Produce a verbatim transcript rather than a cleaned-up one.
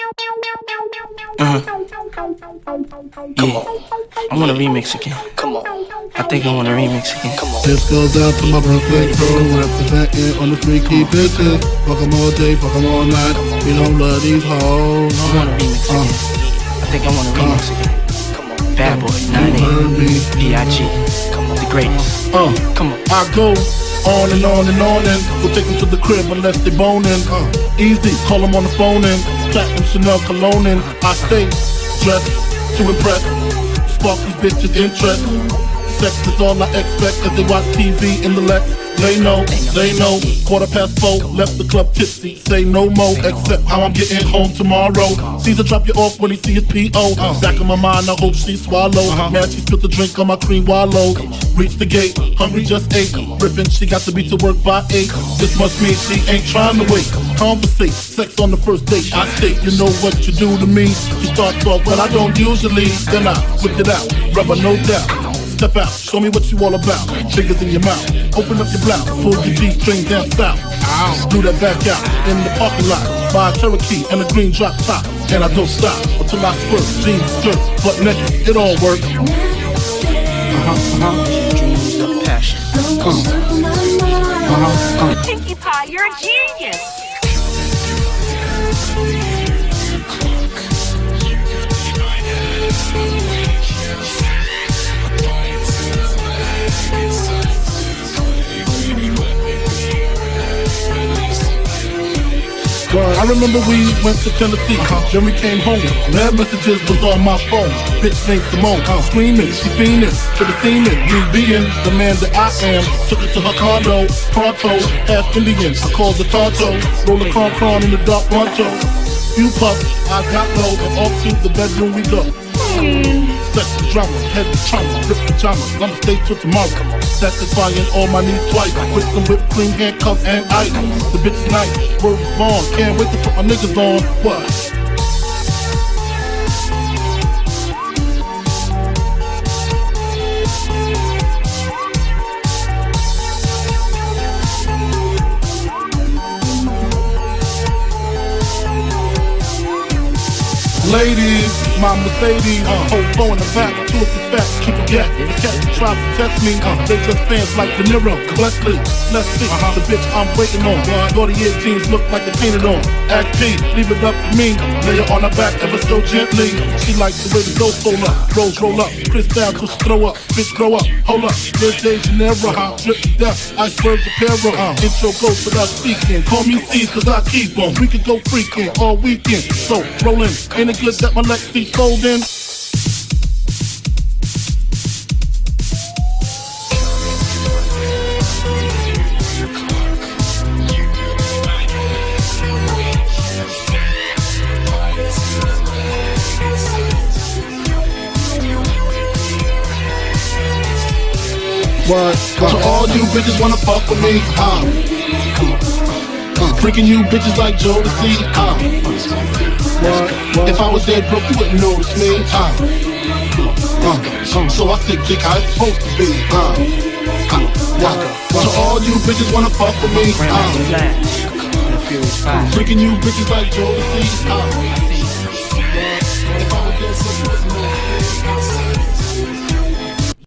Uh-huh. Yeah, I want a remix again. Come on. I think I want a remix again. Come on. This goes out to my birthday crew, representing on the freaky bitches. Fuck 'em all day, fuck 'em all night. We don't love these hoes. I want a remix uh, again. I think I want a remix uh, again. Come on. Bad Boy, nine eight, B I G. Come on. The greatest. Uh, Come on. I go on and on and on and we'll take them to the crib unless they boning. Uh, easy, call them on the phone and platinum Chanel cologne and I stay dressed to impress, spark these bitches' interest. Sex is all I expect as they watch T V in the Lex. They know, they know, quarter past four, left the club tipsy. Say no more, except how I'm getting home tomorrow. Caesar drop you off when he see his P O. Back in my mind, I hope she swallow. Mad she spilled the drink on my cream wallow. Reach the gate, hungry just ate. Riffin', she got to be to work by eight. This must mean she ain't trying to wait. Conversate, sex on the first date. I state, you know what you do to me. You start off, well I don't usually. Then I whip it out, rubber no doubt. Step out, show me what you all about. Fingers in your mouth, open up your blouse, pull your G-string down south. Do that back out in the parking lot. Buy a Cherokee and a green drop top, and I don't stop until I squirt. Jeans, skirt, butt naked, it all work. Uh-huh, uh-huh. Dreams of passion. Uh, uh-huh, uh. Pinkie Pie, you're a genius. I remember we went to Tennessee, then we came home. Mad messages was on my phone. Bitch named Simone, screaming, she fiending for the semen. Me being the man that I am, took her to her condo. Pronto, half Indian, I called the Tonto. Roll a cron cron in the dark Pronto. Few puffs, I got low, and off to the bedroom we go. Sex the drama, head the trauma, rip the drama. I'ma stay till tomorrow. Satisfying all my needs twice with some whipped cream, handcuffs, and ice. The bitch is nice, word is born. Can't wait to put my niggas on. What? Ladies, my Mercedes, uh, whole four in the back, two of the fat, keep a gap. The cats try to test me, uh, they just fans like De Niro. Leslie, let's see, uh-huh. The bitch I'm waiting on. Gautier jeans look like they painted on. Act P, leave it up to me. Lay her on her back ever so gently. She likes the way the ghost roll up, rolls roll up. Chris down till she throw up, bitch grow up, hold up. There's De Janeiro, uh, drip to death, iceberg apparel. Uh, intro goes without speaking. Call me C's cause I keep on. We could go freaking all weekend. So rollin', ain't it good that my Lexi's folding? What? So all you bitches wanna fuck with me, uh. Freaking you bitches like Jodeci, uh. What? What? If I was dead broke, you wouldn't notice me, uh. Uh. So I stick dick how it's supposed to be, uh. What? So all you bitches wanna fuck with me, uh. Freaking you bitches like Jodeci, uh. If I was dead broke, you wouldn't notice me, uh.